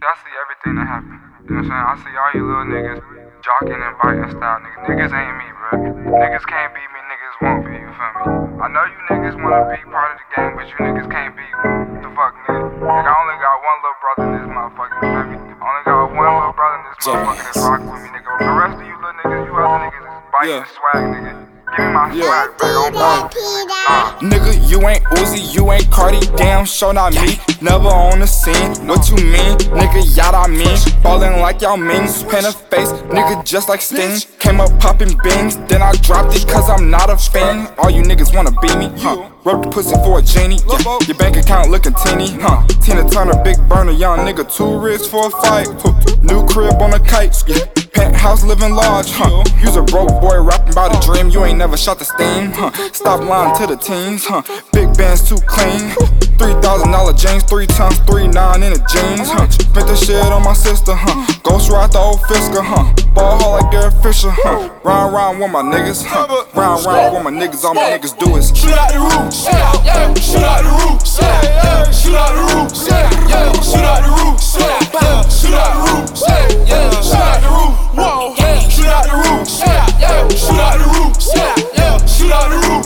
I see everything that happen. You know what I'm saying? I see all you little niggas jocking and biting style. Niggas ain't me, bro. Niggas can't beat me, niggas won't be, you feel me? I know you niggas wanna be part of the game, but you niggas can't beat me. What the fuck, nigga? Nigga, I only got one little brother in this motherfucker, you feel me? I only got one little brother in this motherfucker that's rockin' with me, nigga. The rest of you little niggas, you other niggas is biting swag, nigga. Give me my swag back on Nigga, you ain't Uzi, you ain't Cardi, damn, show not me. Never on the scene, what you mean? Nigga, yada mean. Ballin' like y'all means, paint a face, nigga just like Sting. Came up poppin' beans, then I dropped it cause I'm not a fan. All you niggas wanna be me, rub the pussy for a genie, your bank account looking teeny, Tina Turner, big burner, young nigga, 2 ribs for a fight. New crib on a kite, penthouse living large, You's a broke boy rapping about a dream, you ain't never shot the steam, Stop lying to the teens, Big bands too clean, $3,000 jeans, 3 times 3, 9 in the jeans, Spent the shit on my sister, Ghost ride the old Fisker, Ball hard like Derek Fisher, Round with my niggas, Round with my niggas, all my niggas do is shoot out the roof, shoot out the roof, shoot out the roof, shoot out the roof, shoot out the roof, shoot out the roof, shoot out the roof, shoot out the roof, shoot out the roof, shoot out the roof, shoot out the roof, shoot out the roof, shoot out the roof, shoot out the roof,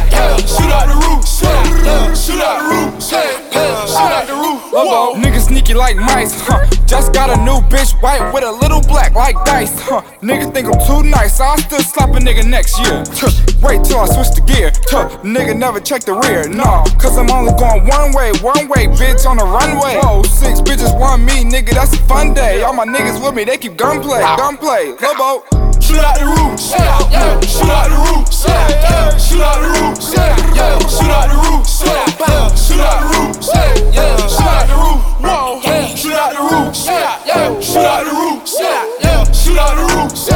niggas sneaky like mice, Just got a new bitch white with a little black like dice, Nigga think I'm too nice, I'll still slap a nigga next year. Wait till I switch the gear, nigga never check the rear, nah, cause I'm only going one way, bitch on the runway. 6 bitches want me, nigga, that's a fun day. All my niggas with me, they keep gunplay, Lobo. Shoot out the roof, shoot out the roof, shoot out the roof, shoot out the roof, shoot out the roof, shoot out the roof, shoot out the roof, shoot out the roof, shoot out the roof, shoot out the roof, shoot out the roof, shoot out the roof, shoot out the roof.